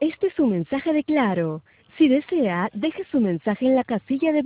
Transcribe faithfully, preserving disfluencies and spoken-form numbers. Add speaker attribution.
Speaker 1: Este es su mensaje de Claro. Si desea, deje su mensaje en la casilla de